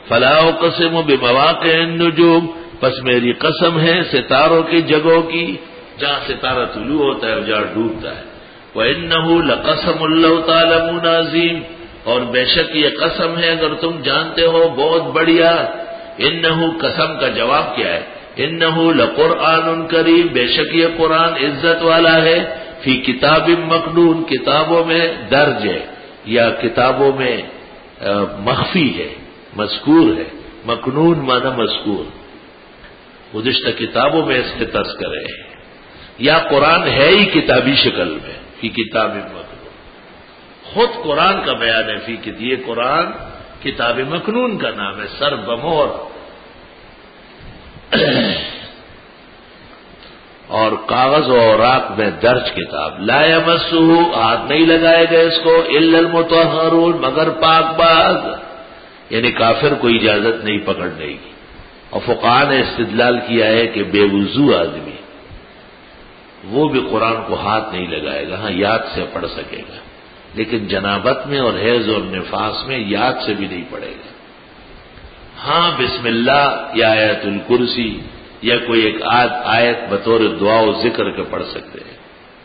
فلا اقسم بمواقع النجوم، پس میری قسم ہے ستاروں کی جگہوں کی، جہاں ستارہ طلوع ہوتا ہے اور جہاں ڈوبتا ہے۔ وَإِنَّهُ لَقَسَمٌ لَوْ تَعْلَمُونَ عَظِيمٌ، اور بے شک یہ قسم ہے اگر تم جانتے ہو بہت بڑھیا۔ انہو قسم کا جواب کیا ہے؟ انہو لقرآن کریم، بے شک یہ قرآن عزت والا ہے، فی کتاب مکنون، کتابوں میں درج ہے یا کتابوں میں مخفی ہے، مذکور ہے۔ مکنون معنی مذکور، گزشتہ کتابوں میں اس کے تذکرے ہیں، یا قرآن ہے ہی کتابی شکل میں، فی کتاب مکنون، خود قرآن کا بیان ہے، فی یہ قرآن کتاب مکنون کا نام ہے، سر بمور اور کاغذ و اوراق میں درج کتاب۔ لا یمسہ، ہاتھ نہیں لگائے گا اس کو، الا المطہرون، مگر پاک باز، یعنی کافر کو اجازت نہیں پکڑنے کی۔ اور فقہاء نے استدلال کیا ہے کہ بے وضو آدمی وہ بھی قرآن کو ہاتھ نہیں لگائے گا، ہاں یاد سے پڑھ سکے گا، لیکن جنابت میں اور حیض اور نفاس میں یاد سے بھی نہیں پڑھے گا۔ ہاں بسم اللہ یا آیت الکرسی یا کوئی ایک آیت بطور دعا و ذکر کے پڑھ سکتے ہیں۔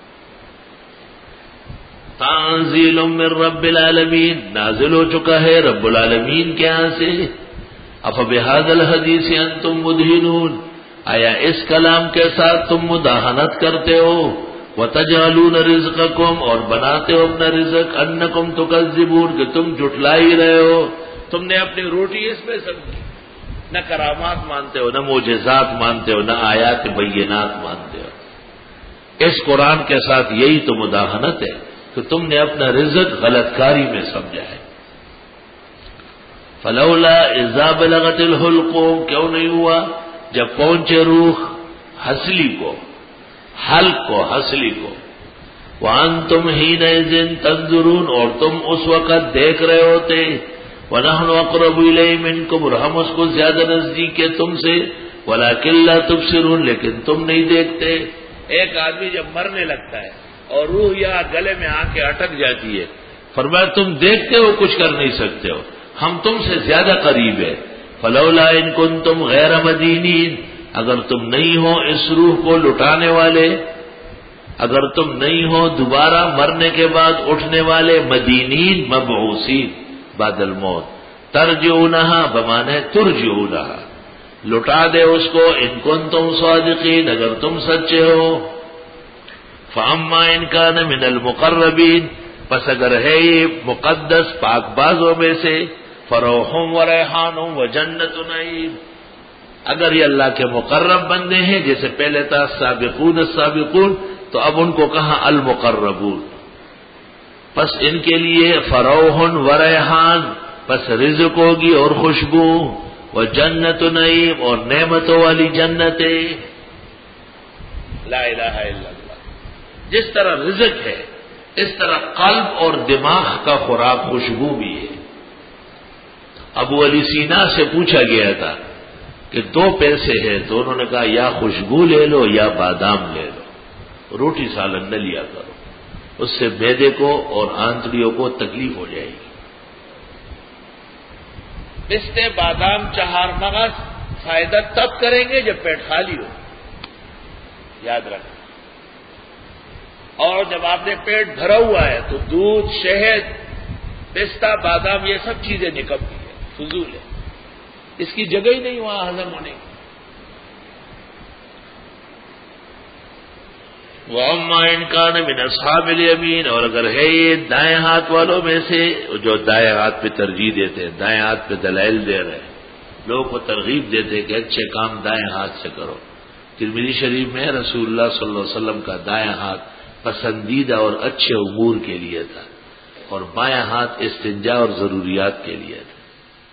تنزیل من رب العالمین، نازل ہو چکا ہے رب العالمین کے ہاں سے۔ افبہذا الحدیث انتم مدہنون، آیا اس کلام کے ساتھ تم مداہنت کرتے ہو؟ وتجعلون رزقکم، اور بناتے ہو اپنا رزق، انکم تکذبون، کہ تم جھٹلا ہی رہے ہو۔ تم نے اپنی روٹی اس میں سمجھی، نہ کرامات مانتے ہو، نہ معجزات مانتے ہو، نہ آیات بینات مانتے ہو۔ اس قرآن کے ساتھ یہی تو مداہنت ہے کہ تم نے اپنا رزق غلط کاری میں سمجھا ہے۔ فلولا اذا بلغت الحلقوم، کیوں نہیں ہوا جب پہنچے روح ہسلی کو، حلق کو، ہسلی کو، وانتم حینئذ تنظرون، اور تم اس وقت دیکھ رہے ہوتے، ونحن اقرب الیہ منکم، اور ہم اس کو زیادہ نزدیک ہے تم سے، ولکن لا تبصرون، لیکن تم نہیں دیکھتے۔ ایک آدمی جب مرنے لگتا ہے اور روح یا گلے میں آ کے اٹک جاتی ہے، فرمایا تم دیکھتے ہو کچھ کر نہیں سکتے ہو، ہم تم سے زیادہ قریب ہے۔ فلولا ان کنتم غیر مدینین، اگر تم نہیں ہو اس روح کو لٹانے والے، اگر تم نہیں ہو دوبارہ مرنے کے بعد اٹھنے والے، مدینین مبعوثین بعد الموت، ترجعونہا بمانے ترجعونہا، لٹا دے اس کو، ان کنتم صادقین، اگر تم سچے ہو۔ فاما ان کان من المقربین، پس اگر ہے یہ مقدس پاک بازوں میں سے، فروح و ریحان و جنت نعیم، اگر یہ اللہ کے مقرب بندے ہیں، جیسے پہلے تھا سابقون السابقون، تو اب ان کو کہاں المقربون، پس ان کے لیے فروح و ریحان، پس رزق ہوگی اور خوشبو، و جنت نعیم، اور نعمتوں والی جنتیں۔ لا الہ الا اللہ، جس طرح رزق ہے اس طرح قلب اور دماغ کا خوراک خوشبو بھی ہے۔ ابو علی سینا سے پوچھا گیا تھا کہ 2 پیسے ہیں، تو انہوں نے کہا یا خوشبو لے لو یا بادام لے لو، روٹی سالن نہ لیا کرو، اس سے معدے کو اور آنتڑیوں کو تکلیف ہو جائے گی۔ پستے، بادام، چہار مغز فائدہ تب کریں گے جب پیٹ خالی ہو، یاد رکھیں، اور جب آپ نے پیٹ بھرا ہوا ہے تو دودھ، شہد، پستہ، بادام، یہ سب چیزیں نکمتی ہیں، فضول ہے، اس کی جگہ ہی نہیں وہاں ہضم ہونے کی۔ وَأَمَّا إِن كَانَ مِنْ أَصْحَابِ الْيَمِينِ، اور اگر ہے یہ دائیں ہاتھ والوں میں سے، جو دائیں ہاتھ پہ ترجیح دیتے ہیں، دائیں ہاتھ پہ دلائل دے رہے ہیں، لوگوں کو ترغیب دیتے ہیں کہ اچھے کام دائیں ہاتھ سے کرو۔ ترمذی شریف میں رسول اللہ صلی اللہ علیہ وسلم کا دائیں ہاتھ پسندیدہ اور اچھے امور کے لیے تھا، اور بائیں ہاتھ استنجا اور ضروریات کے لیے تھا۔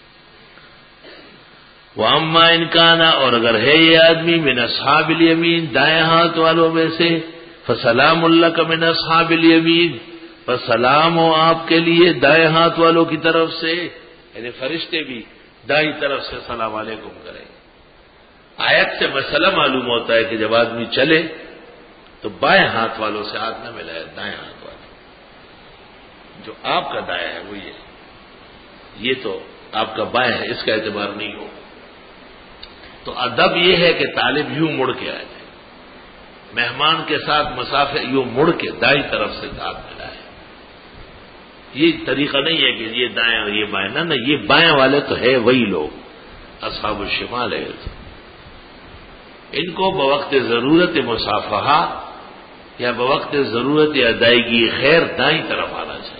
وَأَمَّا إِن كَانَ، اور اگر ہے یہ آدمی من اصحاب الیمین، دائیں ہاتھ والوں میں سے، فسلام لک من اصحاب الیمین، پس سلام ہو آپ کے لیے دائیں ہاتھ والوں کی طرف سے، یعنی فرشتے بھی دائیں طرف سے سلام علیکم کریں گے۔ آیت سے مسئلہ معلوم ہوتا ہے کہ جب آدمی چلے تو بائیں ہاتھ والوں سے ہاتھ نہ ملائے، دائیں ہاتھ والوں، جو آپ کا دائیں ہے وہ یہ تو آپ کا بائیں ہے، اس کا اعتبار نہیں ہو۔ تو ادب یہ ہے کہ طالب یوں مڑ کے آئے، مہمان کے ساتھ مسافر یوں مڑ کے دائیں طرف سے ہاتھ ملائے۔ یہ طریقہ نہیں ہے کہ یہ دائیں اور یہ بائیں، نہ یہ بائیں والے تو ہے وہی لوگ اصحاب الشمال ہے، ان کو بوقت ضرورت مصافحہ یا بوقت ضرورت ادائیگی خیر دائیں طرف آنا چاہیے۔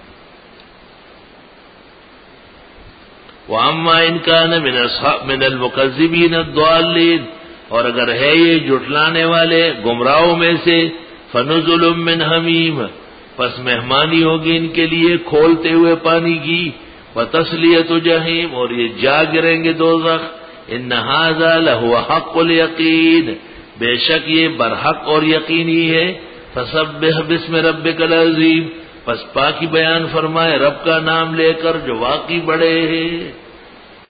وَأَمَّا إِنْ كَانَ مِنَ الْمُكَذِّبِينَ الضَّالِّينَ، اور اگر ہے یہ جھٹلانے والے گمراہوں میں سے، فَنُزُلٌ مِّنْ حَمِيمٍ، پس مہمانی ہوگی ان کے لیے کھولتے ہوئے پانی کی، وَتَصْلِيَةُ جَحِيمٍ، اور یہ جا گریں گے دوزخ۔ إِنَّ هَذَا لَهُوَ حَقُّ الْيَقِينِ، بے شک یہ برحق اور یقینی ہے۔ فَسَبِّحْ بِاسْمِ رَبِّكَ الْعَظِيمِ، پس پاکی بیان فرمائے رب کا نام لے کر جو واقعی بڑے ہیں۔